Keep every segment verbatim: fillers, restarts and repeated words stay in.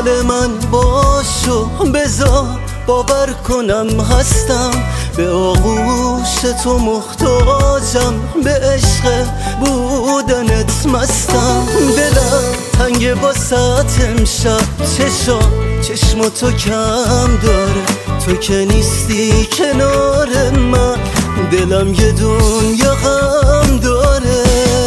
مال من باشو بذار باور کنم هستم، به آغوش تو محتاجم، به عشق بودنت مستم. دلم تنگ باست امشب، چشا چشم تو کم داره، تو که نیستی کنار من، دلم یه دنیا غم داره.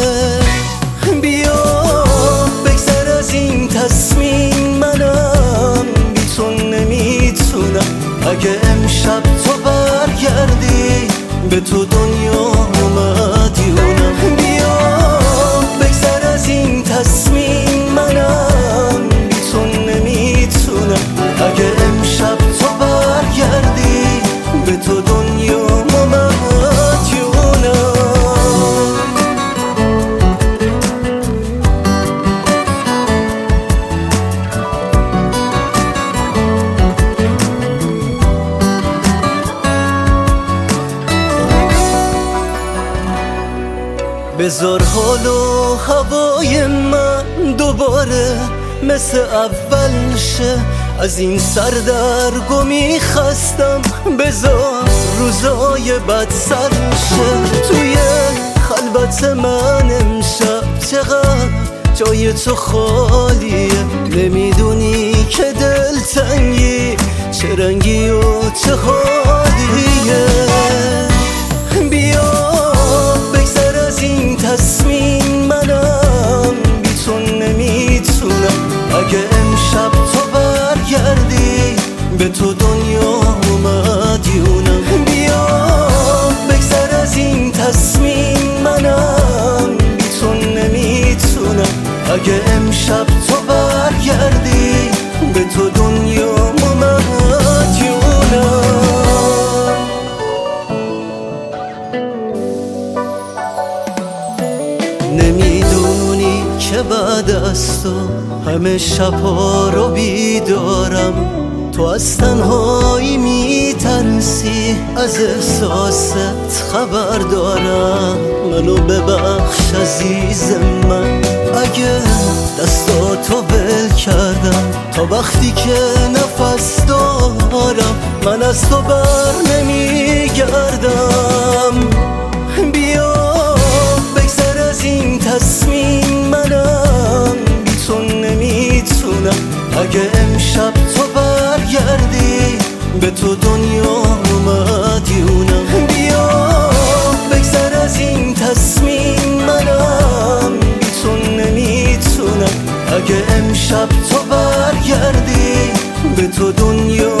بیا بگذر از این تصمیم، منم بی تو نمیتونم. اگه امشب تو برگردی به تو دنیا مدیونم. بیا بگذر از این تصمیم، منم بی تو نمیتونم. اگه امشب تو برگردی به تو دنیا مدیونم. بذار حال و هوای من دوباره مثل اول شه، از این سردرگمی خستم. بذار روزای بد سر شه، توی خلوت من امشب چقدر جای تو خالیه. نمیدونی که دلتنگی چه رنگی و چه حالیه. بیا این تصمیم، منم بی تو نمیتونم. اگه امشب تو برگردی به تو دنیا مدیونم. بیا بگذر از این تصمیم، منم بی تو نمیتونم. اگه امشب تو برگردی به تو دنیا مدیونم. نمیدونی که بعد از تو همه شبها رو بیدارم. تو از تنهایی میترسی، از احساست خبر دارم. منو ببخش عزیز من اگه دستاتو ول کردم. تا وقتی که نفس دارم من از تو بر نمیگردم. بیا از این تصمیم، منم بی تو نمیتونم. اگه امشب تو برگردی به تو دنیا مدیونم. بیا بگذر از این تصمیم، منم بی تو نمیتونم. اگه امشب تو برگردی به تو دنیا